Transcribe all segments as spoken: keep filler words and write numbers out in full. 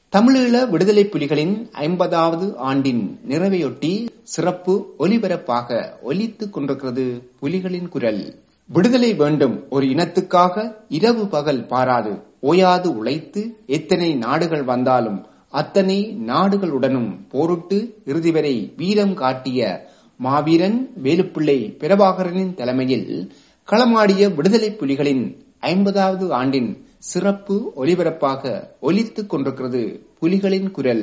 தமிழீழ விடுதலை புலிகளின் ஐம்பதாவது ஆண்டின் நிறைவையொட்டி சிறப்பு ஒலிபரப்பாக ஒலித்துக் கொண்டிருக்கிறது புலிகளின் குரல். விடுதலை வேண்டும் ஒரு இனத்துக்காக இரவு பகல் பாராது ஓயாது உழைத்து எத்தனை நாடுகள் வந்தாலும் அத்தனை நாடுகளுடனும் போரிட்டு இறுதி வரை வீரம் காட்டிய மாவீரன் வேலுப்பிள்ளை பிரபாகரனின் தலைமையில் களமாடிய விடுதலை புலிகளின் ஐம்பதாவது ஆண்டின் சிறப்பு ஒலிபரப்பாக ஒலித்துக் கொண்டிருக்கிறது புலிகளின் குரல்.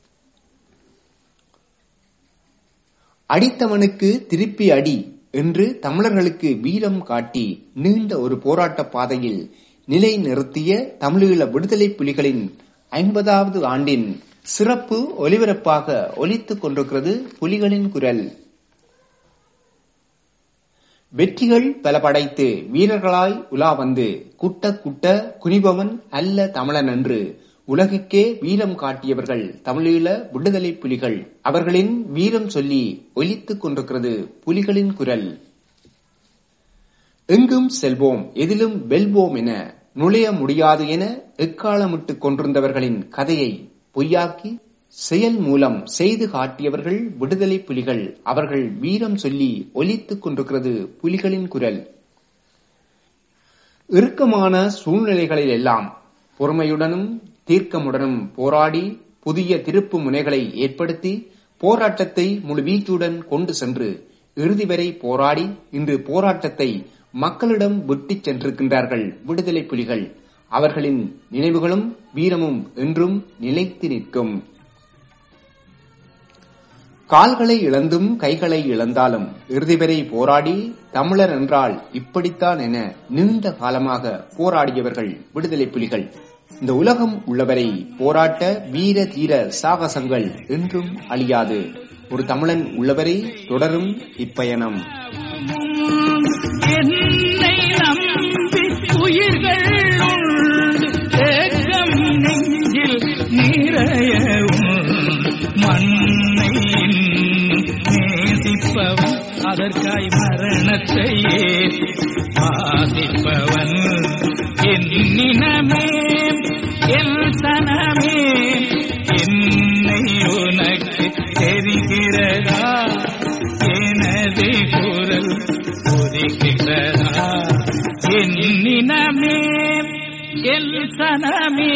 அடித்தவனுக்கு திருப்பி அடி என்று தமிழர்களுக்கு வீரம் காட்டி நீண்ட ஒரு போராட்ட பாதையில் நிலை நிறுத்திய தமிழீழ விடுதலை புலிகளின் ஐம்பதாவது ஆண்டின் சிறப்பு ஒலிபரப்பாக ஒலித்துக் கொண்டிருக்கிறது புலிகளின் குரல். வெற்றிகள் பல படைத்து வீரர்களாய் உலா வந்து குட்ட குட்ட குனிபவன் அல்ல தமிழன் என்று உலகுக்கே வீரம் காட்டியவர்கள் தமிழீழ விடுதலை புலிகள். அவர்களின் வீரம் சொல்லி ஒலித்துக் கொண்டிருக்கிறது புலிகளின் குரல். எங்கும் செல்வோம் எதிலும் வெல்வோம் என நுழைய முடியாது என எக்காலமிட்டுக் கொண்டிருந்தவர்களின் கதையை பொய்யாக்கி செயல் மூலம் செய்து காட்டியவர்கள் விடுதலை புலிகள். அவர்கள் வீரம் சொல்லி ஒலித்துக் கொண்டிருக்கிறது புலிகளின் குரல். இறுக்கமான சூழ்நிலைகளில் எல்லாம் பொறுமையுடனும் தீர்க்கமுடனும் போராடி புதிய திருப்பு முனைகளை ஏற்படுத்தி போராட்டத்தை முழு வீச்சுடன் கொண்டு சென்று இறுதி வரை போராடி இன்று போராட்டத்தை மக்களிடம் விட்டுச் சென்றிருக்கின்றார்கள் விடுதலை புலிகள். அவர்களின் நினைவுகளும் வீரமும் என்றும் நிலைத்து நிற்கும். கால்களை இழந்தும் கைகளை இழந்தாலும் இறுதி வரை போராடி தமிழர் என்றால் இப்படித்தான் என நீண்ட காலமாக போராடியவர்கள் விடுதலை புலிகள். இந்த உலகம் உள்ளவரை போராட்ட வீர தீர சாகசங்கள் என்றும் அழியாது. ஒரு தமிழன் உள்ளவரை தொடரும் இப்பயணம். அதற்காய் மரணத்தையே பாதிப்பவன் என்னினமே என் சனமே என்னை உனக்கு தெரிகிறதா எனது குரல் ஒதுக்கிறதா என்னினமே என் சனமே.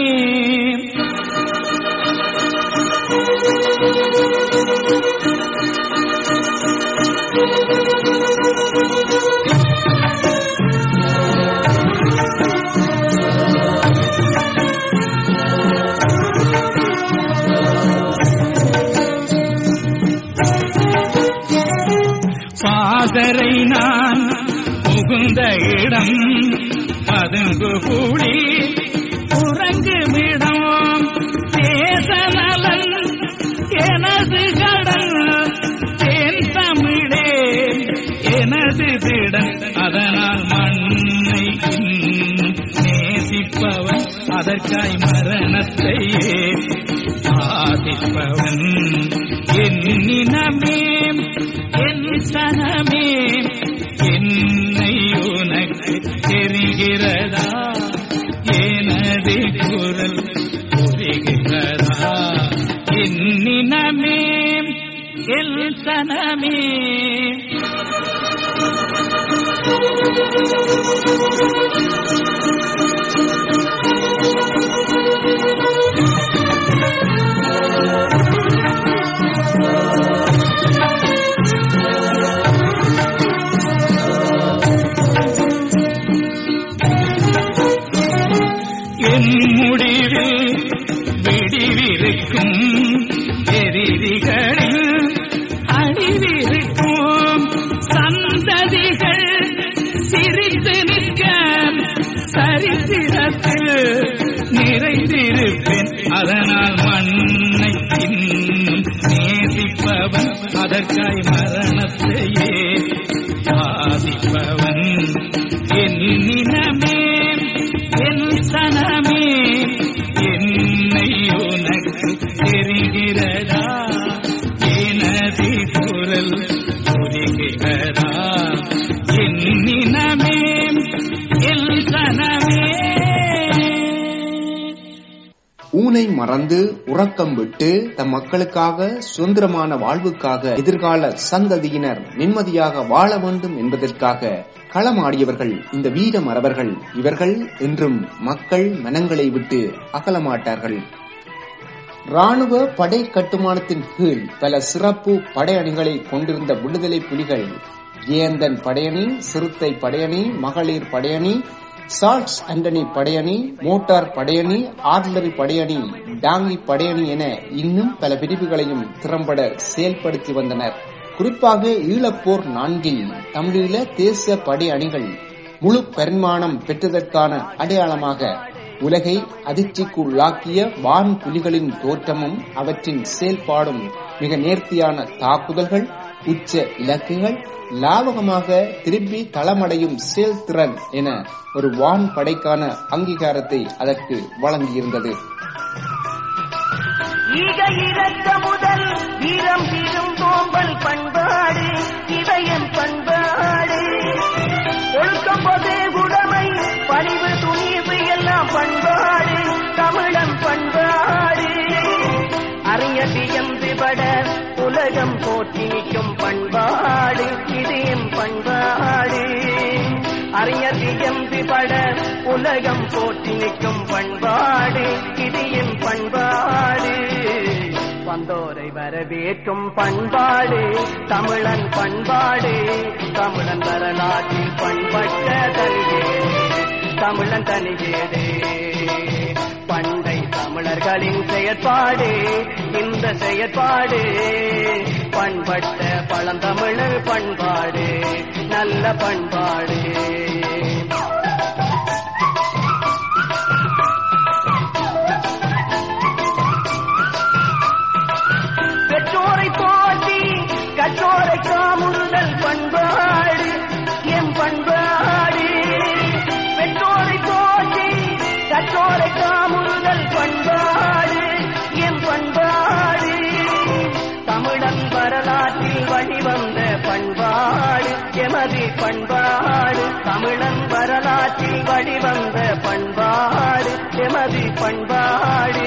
பாதரை நான் புகுந்த இடம் பதுங்கு கூடி உறங்குமிடம் தேசநலன் எனது கடல் தேன் தமிழே எனது திடன் அதனால் மண்ணை நேசிப்பவன் அதற்காய் மரணத்தையே பாதிப்பவன் என்னினமே என் சனமே என்னை உனக்கு தெரிகிறதா எனது குரல் புரிகிறதா என்னினமே என் சனமே. என் முடிவில் விடிவிருக்கும் எதிரிகளில் அழிவிருக்கும் சந்ததிகள் சிரித்து நிற்க சரித்திரத்தில் நிறைந்திருப்பேன் அதனால் மண்ணை இன்னும் நேசிப்பவன் அதற்காய் மரணத்தையே பாதிப்பவன் என்னினமே என் சனமே என்னை உனக்கு தெரிகிறதா எனது குரல் புரிகிறதா என்னினமே என் சனமே. ஊனை மற மறந்து உறக்கம் விட்டு தம் மக்களுக்காக சுதந்திரமான வாழ்வுக்காக எதிர்கால சந்ததியினர் நிம்மதியாக வாழ வேண்டும் என்பதற்காக களமாடியவர்கள் இந்த வீர மறவர்கள். இவர்கள் என்றும் மக்கள் மனங்களை விட்டு அகலமாட்டார்கள். ராணுவ படை கட்டுமானத்தின் கீழ் பல சிறப்பு படையணிகளை கொண்டிருந்த விடுதலை புலிகள் ஏந்தன் படையணி, சிறுத்தை படையணி, மகளிர் படையணி, சார்ல்ஸ் ஆண்டனி படையணி, மோட்டார் படையணி, ஆர்டிலரி படையணி, டாங்கி படையணி என இன்னும் பல பிரிவுகளையும் திறம்பட செயல்படுத்தி வந்தனர். குறிப்பாக ஈழப்போர் நான்கில் தமிழீழ தேச படை அணிகள் முழு பரிமாணம் பெற்றதற்கான அடையாளமாக உலகை அதிர்ச்சிக்குள்ளாக்கிய வான் புலிகளின் தோற்றமும் அவற்றின் செயல்பாடும் மிக நேர்த்தியான தாக்குதல்கள், உச்ச இலக்குகள், லாபகமாக திருப்பி தளமடையும் செயல்திறன் என ஒரு வான் படைக்கான அங்கீகாரத்தை அதற்கு வழங்கியிருந்தது. ஈக இறக்க முதல் வீரம் வீரும் சோம்பல் பண்பாடு, இதயம் பண்பாடு, ஒழுக்கம் பொது உடைமை, பணிவு துணிவு எல்லாம் பண்பாடு, தமிழம் பண்பாடு, அறிஞர் பட உலகம் போற்றி நிற்கும் பண்பாடு, இதயம் பண்பாடு, அறிஞர் பட உலகம் போற்றி நிற்கும் பண்பாடு, இதயம் பண்பாடு, வந்தோரை வரவேற்கும் பண்பாடு, தமிழன் பண்பாடு, தமிழன் வரலாற்றில் பண்பட்ட தனிகேடு, தமிழன் தனிகேடு, பண்டை தமிழர்களின் செயற்பாடு, இந்த செயற்பாடு பண்பட்ட பழந்தமிழர் பண்பாடு, நல்ல பண்பாடு. பெற்றோரை போற்றி கற்றோரை காமுறுதல் பண்பாடு, எம் பண்பாடு, பெற்றோரை போற்றி கற்றோரை காமுறுதல் பண்பாடு, எம் பண்பாடு, தமிழன் வரலாற்றில் வழிவந்த பண்பாடு, எமது பண்பாடு, தமிழன் வரலாற்றில் வழிவந்த பண்பாடு, எமது பண்பாடு.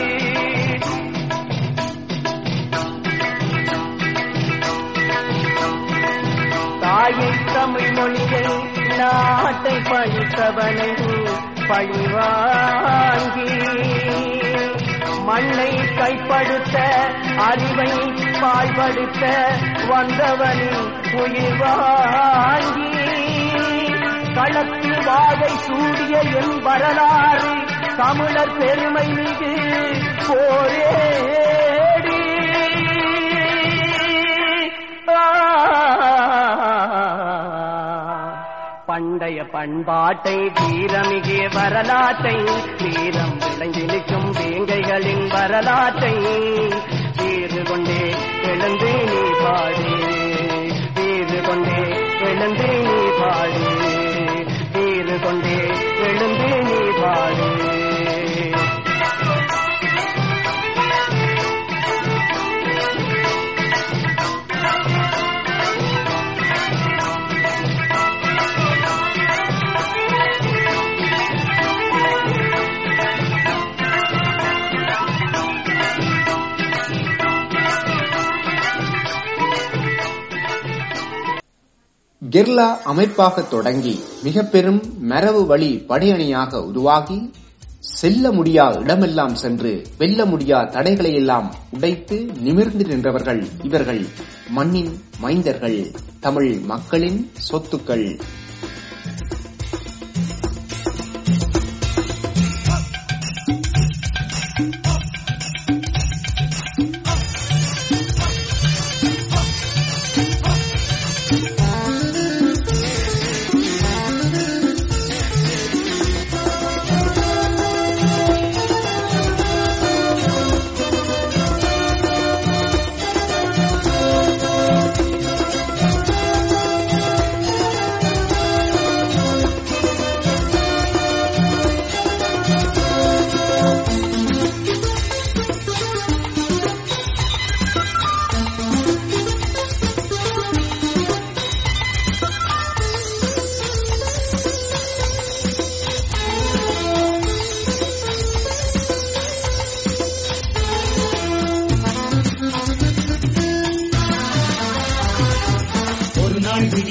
தாயை தமிழ் மொழியை நாட்டை பழித்தவனை பழிவாங்கி, மண்ணை கைப்படுத்த அறிவை பாழ்படுத்த வந்தவனின் உயிர் வாங்கி, களத்தில் வாகை சூடிய என் வரலாறு தமிழர் பெருமை மிகு போரேடி, பண்டைய பண்பாட்டை வீரமிகிய வரலாற்றை, வீரம் விளங்கி நிற்கும் வேங்கைகளின் வரலாற்றை, வீறு கொண்டே எழுந்து நீ பாடு, வீறு கொண்டே எழுந்து நீ பாடு, வீறு கொண்டே எழுந்து நீ பாடு. கெர்லா அமைப்பாக தொடங்கி மிக பெரும் மரபு வழி படையணியாக உருவாகி செல்ல முடியா இடமெல்லாம் சென்று வெல்ல முடியா தடைகளை எல்லாம் உடைத்து நிமிர்ந்து நின்றவர்கள் இவர்கள். மண்ணின் மைந்தர்கள், தமிழ் மக்களின் சொத்துக்கள்.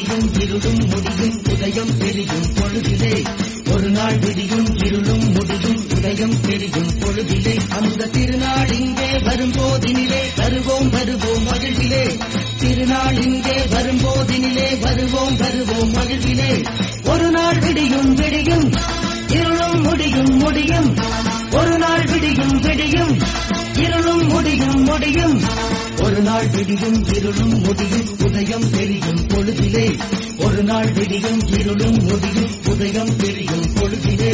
விடியும் இருளும் முடியும் உதயம் தெரியும் பொழுதிலே ஒரு நாள் விடியும் இருளும் முடியும் உதயம் தெரியும் பொழுதிலே அந்த திருநாள் இங்கே வரும்போதினிலே வருவோம் வருவோம் மகிழ்விலே திருநாள் இங்கே வரும்போதினிலே வருவோம் வருவோம் மகிழ்விலே ஒரு நாள் விடியும் விடியும் இருளும் முடியும் முடியும் ஒரு நாள் விடியும் விடியும் இருளும் முடியும் முடியும் ஒரு நாள் விடியும் இருளும் முடியும் உதயம் தெரியும் பொழுதிலே ஒரு நாள் விடியும் இருளும் முடியும் உதயம் தெரியும் பொழுதிலே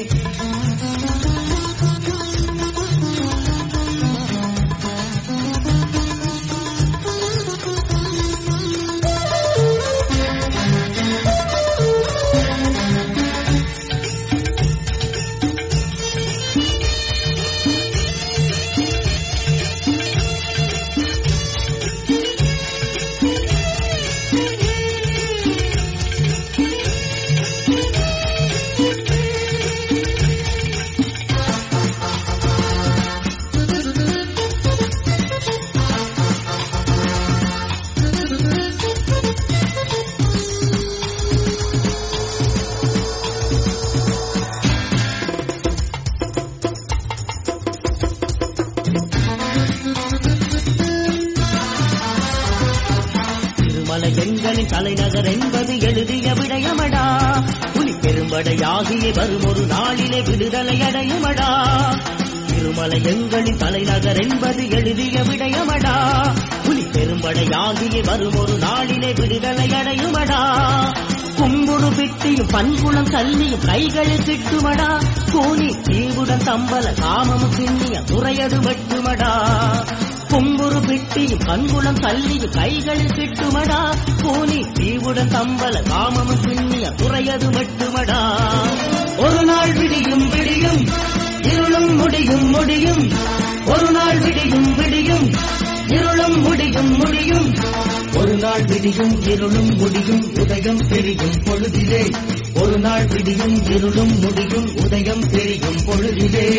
எங்களின் தலைநகர் என்பது எழுதிய விடயமடா புலி பெரும்படையாகிய வரும் ஒரு நாளிலே விடுதலை அடையுமடா திருமலை எங்களின் தலைநகர் என்பது எழுதிய விடயமடா புலி பெரும்படையாகிய வரும் ஒரு நாளிலே விடுதலை அடையுமடா கும்புடு பிட்டியும் பண்புளம் தள்ளியும் கைகளில் கிட்டுமடா கூனி தீவுடன் தம்பல காமமும் பின்னிய துறையது வெட்டுமடா கும்புரு பிட்டியும் பண்புளம் தள்ளியும் கைகளில் கிட்டுமடா கூனி தீவுடன் தம்பல காமமும் பின்னிய துறையது வெட்டுமடா ஒரு நாள் விடியும் விடியும் இருளும் முடியும் முடியும் ஒரு நாள் விடியும் விடியும் இருளும் முடியும் முடியும் ஒரு நாள் விடியும் இருளும் முடியும் உதயம் தெரியும் பொழுதிலே ஒரு நாள் விடியும் இருளும் முடியும் உதயம் தெரியும் பொழுதிலே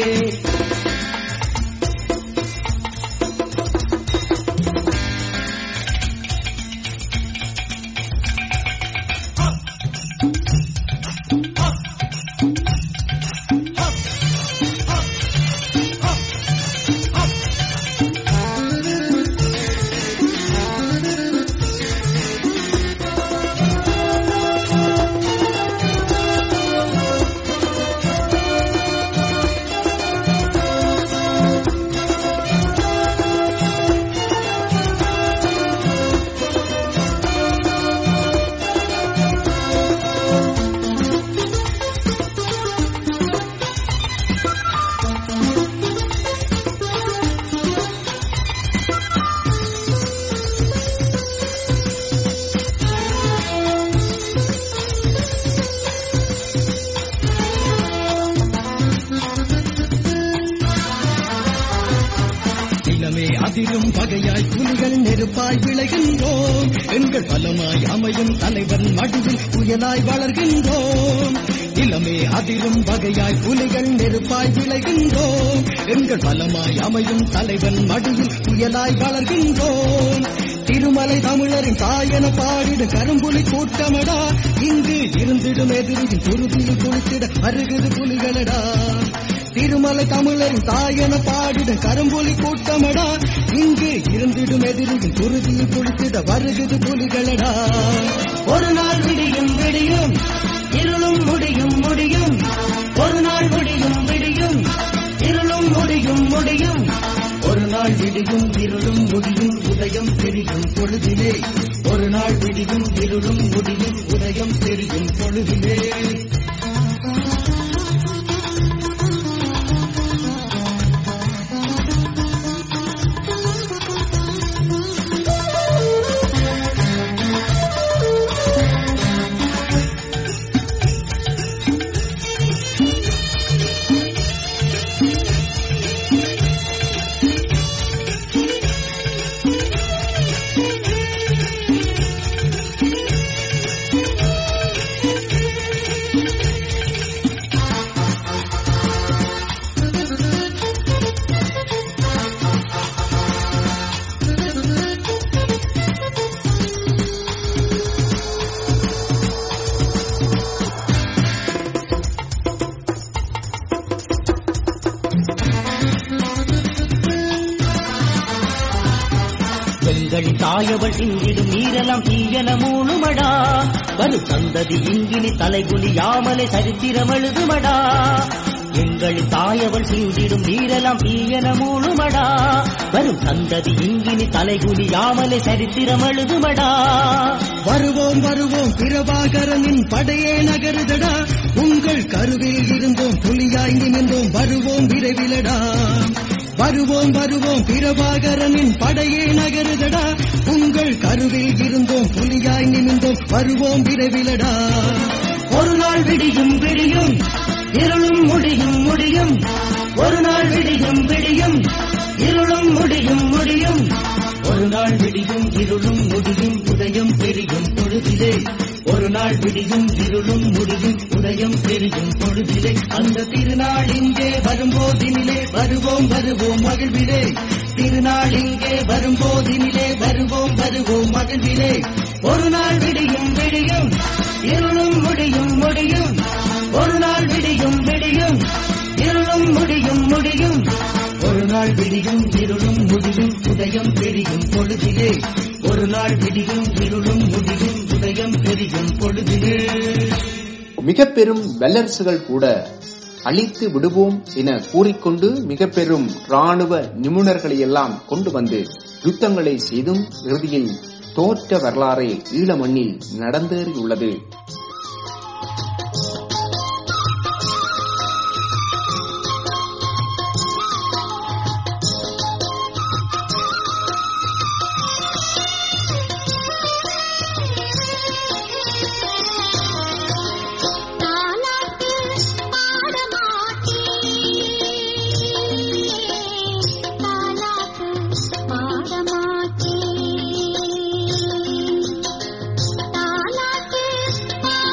அதிரும் பகையாய் புலிகள் நெருப்பாய் விளைகின்றோம் எங்கள் பலமாய் அமையும் தலைவன் மடியில் புயலாய் வளர்கின்றோம் இளமே அதிரும் பகையாய் புலிகள் நெருப்பாய் விளைகின்றோம் எங்கள் பலமாய் அமையும் தலைவன் மடியில் புயலாய் வளர்கின்றோம் திருமலை தமிழரின் தாயன பாடிட கரும்புலி கூட்டமடா இங்கு இருந்திடும் எதிரியின் துருதியில் குளித்திட அருகுது புலிகளடா திருமலை தமிழரின் தாயன பாடிட கரும்புலி கூட்டமடா இங்கு இருந்திடும் எதிரியின் துருதியில் குளித்திட வருகுது புலிகளடா ஒரு நாள் விடியும் விடியும் இருளும் முடியும் முடியும் ஒரு நாள் விடியும் விடியும் இருளும் முடியும் முடியும் ஒரு நாள் விடியும் இருளும் முடியும் உதயம் தெரியும் பொழுதிலே ஒரு நாள் விடியும் இருளும் முடியும் உதயம் தெரியும் பொழுதிலே எங்கள் தாயவள் சிந்திடும் நீரெல்லாம் தீயன மூணுமடா வரும் சந்ததி இங்கினி தலைகுனியாமலே சரித்திரம் எழுதுமடா எங்கள் தாயவள் சிந்திடும் நீரெல்லாம் தீயன மூணுமடா வரும் சந்ததி இங்கினி தலைகுனியாமலே சரித்திரம் எழுதுமடா வருவோம் வருவோம் பிரபாகரனின் படையே நகருதடா உங்கள் கருவில் இருந்தோம் புலியாய் நிமிர்ந்தோம் வருவோம் விரைவிலடா வருவோம் வருவோம் பிரபாகரனின் படையே நகருதடா உங்கள் கருவில் இருந்தோம் புலியாய் நிமிர்ந்தோம் வருவோம் விரைவிலடா ஒரு நாள் விடியும் விடியும் இருளும் முடியும் முடியும் ஒரு நாள் விடியும் விடியும் இருளும் முடியும் முடியும் ஒரு நாள் விடியும் இருளும் முடியும் உதயம் பெரியும் பொழுதிலே ஒரு நாள் விடியும் இருளும் முடியும் உதயம் பெரியும் பொழுதிலே அந்த திருநாள் இங்கே வரும்போதினிலே வருவோம் வருவோம் மகிழ்விலே திருநாள் இங்கே வரும்போதினிலே வருவோம் வருவோம் மகிழ்விலே ஒரு நாள் விடியும் விடியும் இருளும் முடியும் முடியும் ஒரு நாள் விடியும் விடியும் இருளும் முடியும் முடியும் ஒரு நாள் விடியும் இருளும் முடியும் உதயம் பெரியும் பொழுதிலே ஒரு நாள் விடியும் இருளும் முடியும் உதயம் பெரியும் பொழுதிலே மிக பெரும் வல்லரசுகள் கூட அழித்து விடுவோம் என கூறிக்கொண்டு மிக பெரும் ராணுவ நிபுணர்களை எல்லாம் கொண்டு வந்து யுத்தங்களை செய்தும் இறுதியில் தோற்ற வரலாறை ஈழ மண்ணில் நடந்தேறியுள்ளது. தாலாட்டு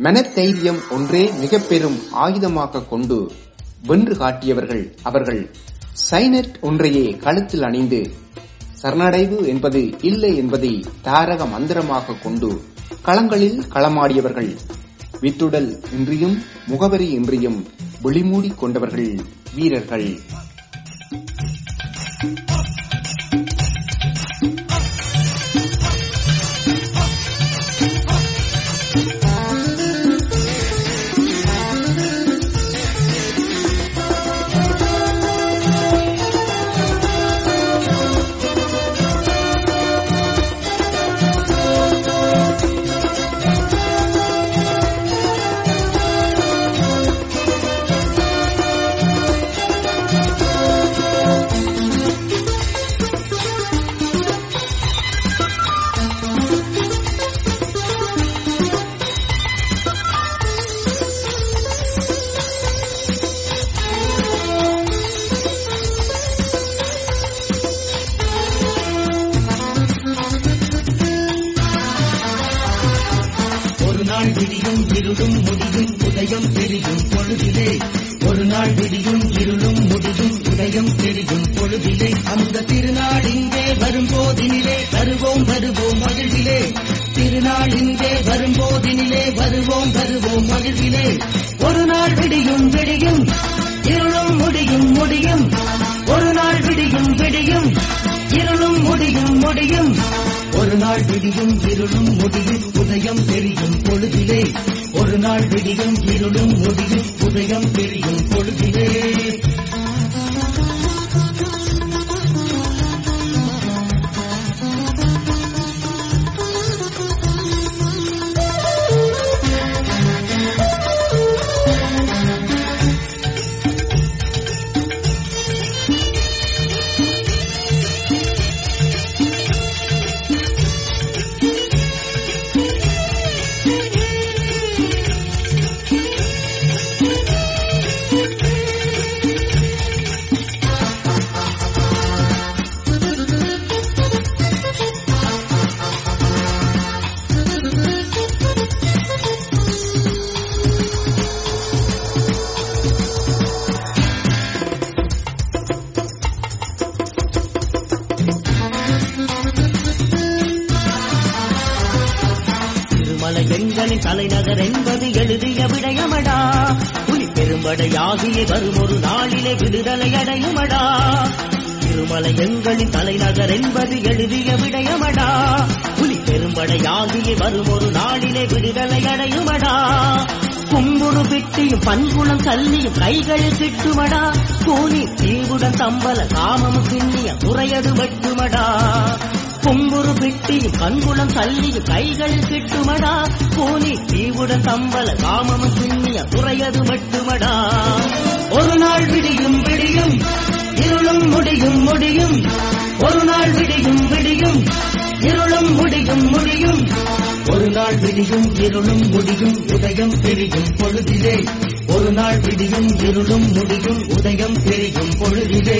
மனத்தைரியம் ஒன்றே மிக பெரும் ஆயுதமாக கொண்டு வென்று காட்டியவர்கள் அவர்கள். சைனட் ஒன்றையே கழுத்தில் அணிந்து சரணடைவு என்பது இல்லை என்பதை தாரக மந்திரமாக கொண்டு களங்களில் களமாடியவர்கள். வித்துடல் இன்றியும் முகவரி இன்றியும் விழிமூடி கொண்டவர்கள் வீரர்கள். தலைநகர் என்பது எழுதிய விடயமடா. புலி பெரும்படையாகிய வரும் ஒரு நாளிலே விடுதலை அடையுமடா. திருமலை எங்களின் தலைநகர் என்பது எழுதிய விடயமடா. புலி பெரும்படையாகிய வரும் ஒரு நாளிலே விடுதலை அடையுமடா. கும்புரு பிட்டியும் பண்புளம் கல்லியும் கைகளில் கிட்டுமடா. கூனி தீவுடன் தம்பல காமமும் பின்னிய துறையது வெட்டுமடா. கும்புரு பிட்டியும் கண்குளம் தள்ளியும் கைகளில் கிட்டுமடா. கூனி தீவுடன் தம்பல காமமும் பின்னிய துறையது வெட்டுமடா. ஒரு நாள் விடியும் விடியும் இருளும் முடியும் முடியும். ஒரு நாள் விடியும் விடியும் இருளும் முடியும் முடியும். ஒரு நாள் விடியும் இருளும் முடியும் உதயம் பெரியும் பொழுதிலே. ஒரு நாள் விடியும் இருளும் முடியும் உதயம் பெரியும் பொழுதிலே.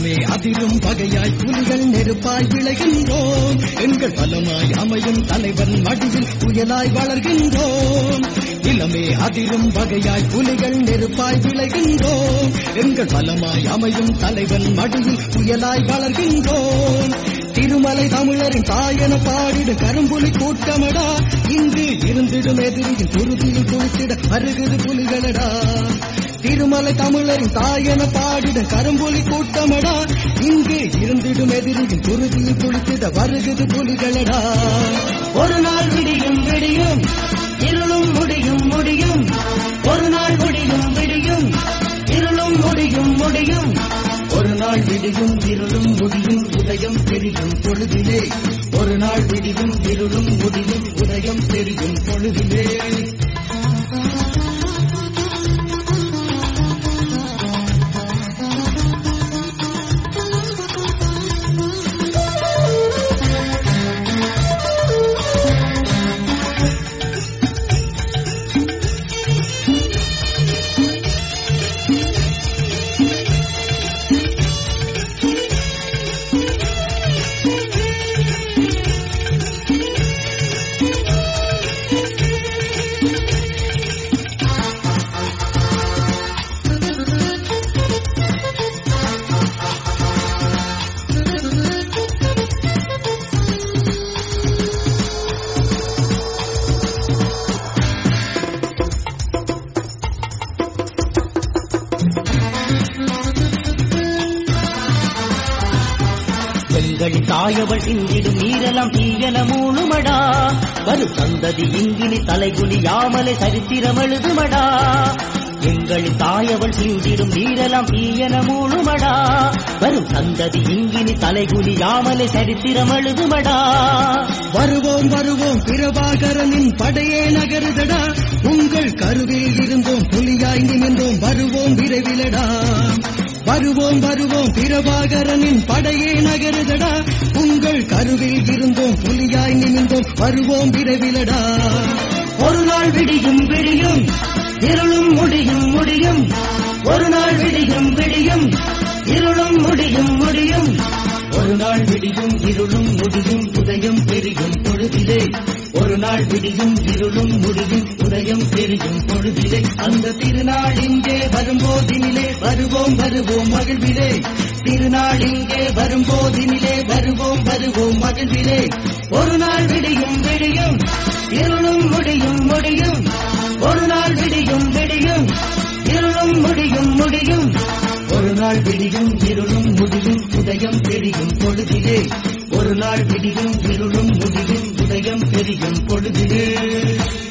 நிலமே அதிரும் பகையாய் புலிகள் நெருப்பாய் விளைகின்றோம். எங்கள் பலமாய் அமையும் தலைவன் மடியில் புயலாய் வளர்கின்றோம். நிலமே அதிரும் பகையாய் புலிகள் நெருப்பாய் விளைகின்றோம். எங்கள் பலமாய் அமையும் தலைவன் மடியில் புயலாய் வளர்கின்றோம். திருமலை தமிழரின் தாயன பாடிடு கரும்புலி கூட்டமடா. இங்கு இருந்திடும் எதிரியின் குருதியில் குளித்திட வருகுது புலிகளடா. திருமலை தமிழரின் தாயன பாடிட கரும்புலி கூட்டமடா. இங்கு இருந்திடும் எதிரியின் குருதியில் குளித்திட வருகுது புலிகளடா. ஒரு நாள் விடியும் விடியும் இருளும் முடியும் முடியும். ஒரு நாள் விடியும் விடியும் இருளும் முடியும் முடியும். ஒரு நாள் விடியும் இருளும் முடியும் உதயம் தெரியும் பொழுதிலே. ஒரு நாள் விடியும் இருளும் முடியும் உதயம் தெரியும் பொழுதிலே. எங்களின் தாயவள் இங்கிடும் நீரெல்லாம் தீயன மூழுமடா. வரும் சந்ததி இங்கினி தலைகுனியாமலே சரித்திரம் எழுதுமடா. எங்களின் தாயவள் சிந்திடும் நீரெல்லாம் தீயன மூழுமடா. வரும் சந்ததி இங்கினி தலைகுனியாமலே சரித்திரம் எழுதுமடா. வருவோம் வருவோம் பிரபாகரனின் படையே நகருதடா. உங்கள் கருவில் இருந்தோம் புலியாய் நிமிர்ந்தோம் வருவோம் விரைவிலடா. வருவோம் வருவோம் பிரபாகரனின் படையே நகருதடா. உங்கள் கருவில் இருந்தோம் புலியாய் நிமிர்ந்தோம் வருவோம் விரைவிலடா. ஒரு நாள் விடியும் விடியும் இருளும் முடியும் முடியும். ஒரு நாள் விடியும் விடியும் இருளும் முடியும் முடியும். ஒரு நாள் விடியும் இருளும் முடியும் உதயம் தெரியும் பொழுதிலே. ஒரு நாள் விடியும் இருளும் முடியும் உதயம் தெரியும் பொழுதிலே. அந்த திருநாள் இங்கே வரும்போதினிலே வருவோம் வருவோம் மகிழ்விலே. திருநாள் இங்கே வரும்போதினிலே வருவோம் வருவோம் மகிழ்விலே. ஒரு நாள் விடியும் விடியும் இருளும் முடியும் முடியும். ஒரு நாள் விடியும் விடியும் இருளும் முடியும் முடியும். ஒரு நாள் விடியும் இருளும் முடியும் உதயம் தெரியும் பொழுதிலே. ஒரு நாள் விடியும் இருளும் முடியும் உதயம் தெரியும் பொழுதிலே.